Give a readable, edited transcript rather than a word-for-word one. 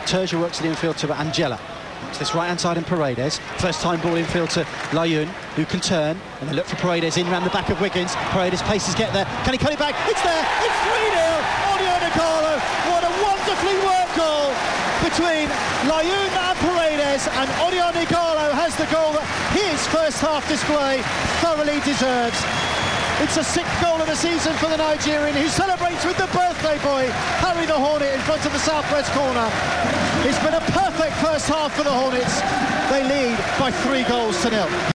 Turgeon works it infield to Angela. To this right-hand side in Paredes. First time ball infield to Layun, who can turn, and they look for Paredes in round the back of Wiggins. Paredes' paces get there. Can he cut it back? It's there! It's 3-0! Odion Ighalo! What a wonderfully worked goal between Layun and Paredes, and Odion Ighalo has the goal that his first half display thoroughly deserves. It's a sixth goal of the season for the Nigerian, who celebrates with the birthday boy, Harry the Hornet, in front of the southwest corner. It's been a perfect first half for the Hornets. They lead by 3 goals to 0.